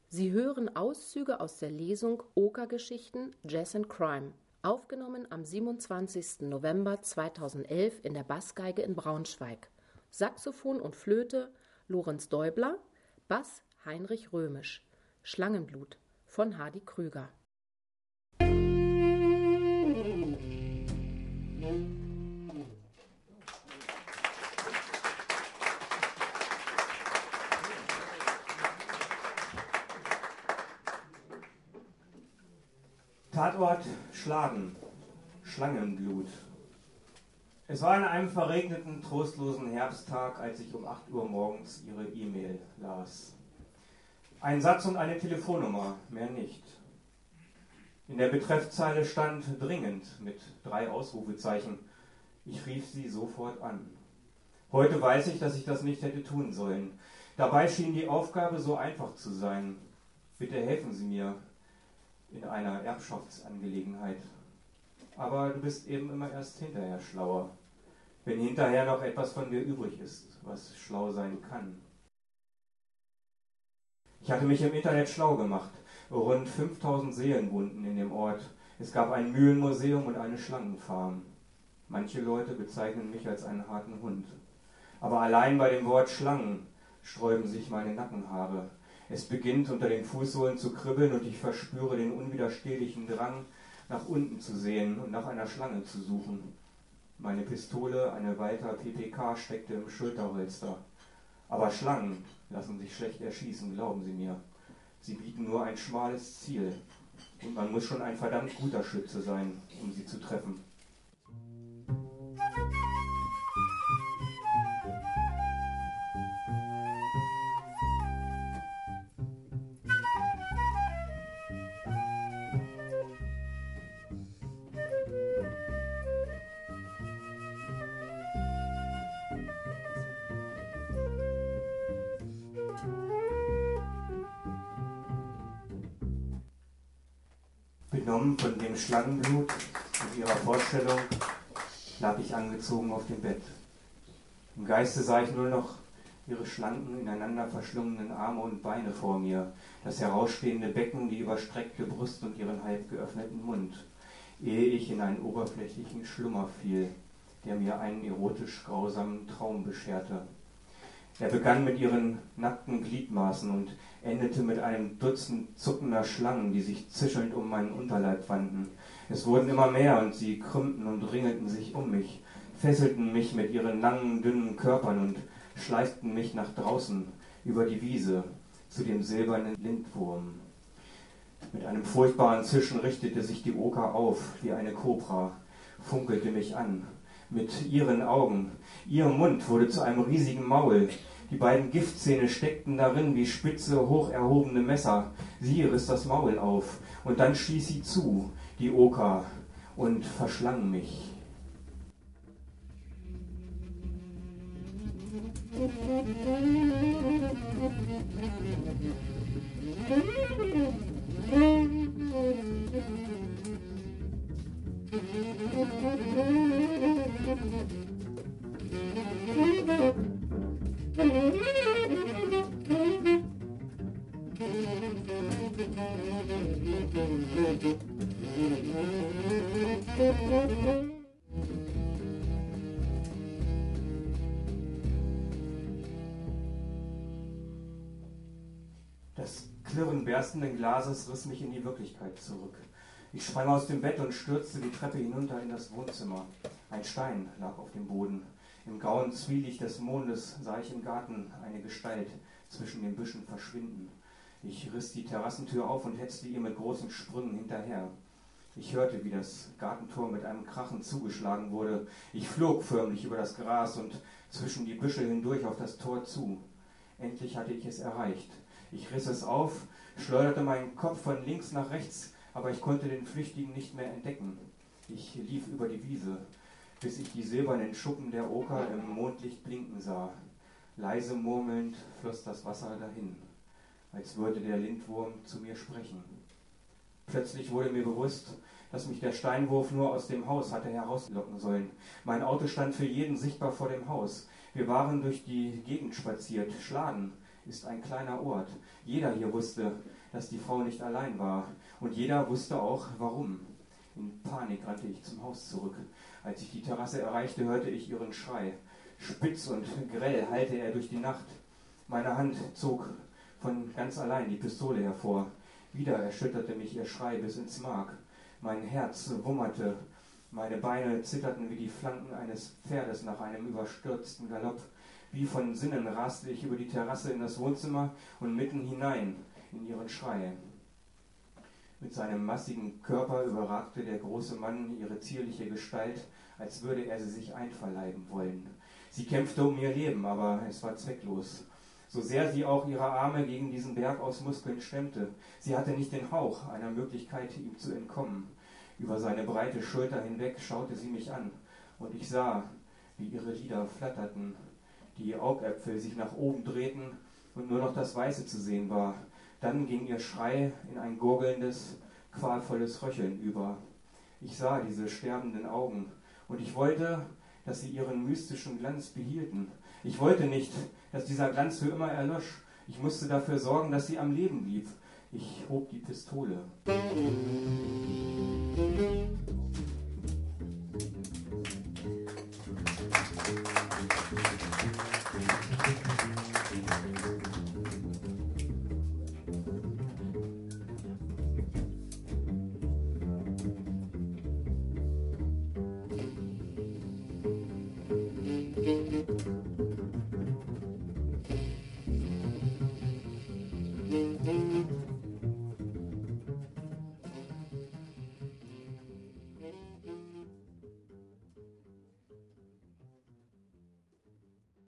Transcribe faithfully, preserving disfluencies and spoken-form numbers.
Sie hören Auszüge aus der Lesung Okergeschichten Jazz and Crime, aufgenommen am siebenundzwanzigsten November zweitausendelf in der Bassgeige in Braunschweig. Saxophon und Flöte Lorenz Däubler, Bass Heinrich Römisch. Schlangenblut von Hardy Krüger. Tatort Schladen, Schlangenblut. Es war an einem verregneten, trostlosen Herbsttag, als ich um acht Uhr morgens ihre E-Mail las. Ein Satz und eine Telefonnummer, mehr nicht. In der Betreffzeile stand dringend mit drei Ausrufezeichen. Ich rief sie sofort an. Heute weiß ich, dass ich das nicht hätte tun sollen. Dabei schien die Aufgabe so einfach zu sein. Bitte helfen Sie mir in einer Erbschaftsangelegenheit. Aber du bist eben immer erst hinterher schlauer, wenn hinterher noch etwas von dir übrig ist, was schlau sein kann. Ich hatte mich im Internet schlau gemacht. Rund fünftausend Seelen wohnten in dem Ort. Es gab ein Mühlenmuseum und eine Schlangenfarm. Manche Leute bezeichnen mich als einen harten Hund. Aber allein bei dem Wort Schlangen sträuben sich meine Nackenhaare. Es beginnt unter den Fußsohlen zu kribbeln und ich verspüre den unwiderstehlichen Drang, nach unten zu sehen und nach einer Schlange zu suchen. Meine Pistole, eine Walther P P K, steckte im Schulterholster. Aber Schlangen lassen sich schlecht erschießen, glauben Sie mir. Sie bieten nur ein schmales Ziel. Und man muss schon ein verdammt guter Schütze sein, um sie zu treffen. Benommen von dem Schlangenblut und ihrer Vorstellung lag ich angezogen auf dem Bett. Im Geiste sah ich nur noch ihre schlanken, ineinander verschlungenen Arme und Beine vor mir, das herausstehende Becken, die überstreckte Brust und ihren halb geöffneten Mund, ehe ich in einen oberflächlichen Schlummer fiel, der mir einen erotisch grausamen Traum bescherte. Er begann mit ihren nackten Gliedmaßen und endete mit einem Dutzend zuckender Schlangen, die sich zischelnd um meinen Unterleib wanden. Es wurden immer mehr und sie krümmten und ringelten sich um mich, fesselten mich mit ihren langen, dünnen Körpern und schleiften mich nach draußen über die Wiese zu dem silbernen Lindwurm. Mit einem furchtbaren Zischen richtete sich die Oker auf wie eine Kobra, funkelte mich an. Mit ihren Augen, ihr Mund wurde zu einem riesigen Maul. Die beiden Giftzähne steckten darin wie spitze, hoch erhobene Messer. Sie riss das Maul auf und dann stieß sie zu, die Oker, und verschlang mich. Das Klirren berstenden Glases riss mich in die Wirklichkeit zurück. Ich sprang aus dem Bett und stürzte die Treppe hinunter in das Wohnzimmer. Ein Stein lag auf dem Boden. Im grauen Zwielicht des Mondes sah ich im Garten eine Gestalt zwischen den Büschen verschwinden. Ich riss die Terrassentür auf und hetzte ihr mit großen Sprüngen hinterher. Ich hörte, wie das Gartentor mit einem Krachen zugeschlagen wurde. Ich flog förmlich über das Gras und zwischen die Büsche hindurch auf das Tor zu. Endlich hatte ich es erreicht. Ich riss es auf, schleuderte meinen Kopf von links nach rechts, aber ich konnte den Flüchtigen nicht mehr entdecken. Ich lief über die Wiese, bis ich die silbernen Schuppen der Oker im Mondlicht blinken sah. Leise murmelnd floss das Wasser dahin, als würde der Lindwurm zu mir sprechen. Plötzlich wurde mir bewusst, dass mich der Steinwurf nur aus dem Haus hatte herauslocken sollen. Mein Auto stand für jeden sichtbar vor dem Haus. Wir waren durch die Gegend spaziert. Schladen ist ein kleiner Ort. Jeder hier wusste, dass die Frau nicht allein war. Und jeder wusste auch, warum. In Panik rannte ich zum Haus zurück. Als ich die Terrasse erreichte, hörte ich ihren Schrei. Spitz und grell hallte er durch die Nacht. Meine Hand zog von ganz allein die Pistole hervor. Wieder erschütterte mich ihr Schrei bis ins Mark. Mein Herz wummerte. Meine Beine zitterten wie die Flanken eines Pferdes nach einem überstürzten Galopp. Wie von Sinnen raste ich über die Terrasse in das Wohnzimmer und mitten hinein in ihren Schrei. Mit seinem massigen Körper überragte der große Mann ihre zierliche Gestalt, als würde er sie sich einverleiben wollen. Sie kämpfte um ihr Leben, aber es war zwecklos. So sehr sie auch ihre Arme gegen diesen Berg aus Muskeln stemmte, sie hatte nicht den Hauch einer Möglichkeit, ihm zu entkommen. Über seine breite Schulter hinweg schaute sie mich an, und ich sah, wie ihre Lider flatterten, die Augäpfel sich nach oben drehten und nur noch das Weiße zu sehen war. Dann ging ihr Schrei in ein gurgelndes, qualvolles Röcheln über. Ich sah diese sterbenden Augen, und ich wollte, dass sie ihren mystischen Glanz behielten. Ich wollte nicht, dass dieser Glanz für immer erlosch. Ich musste dafür sorgen, dass sie am Leben blieb. Ich hob die Pistole.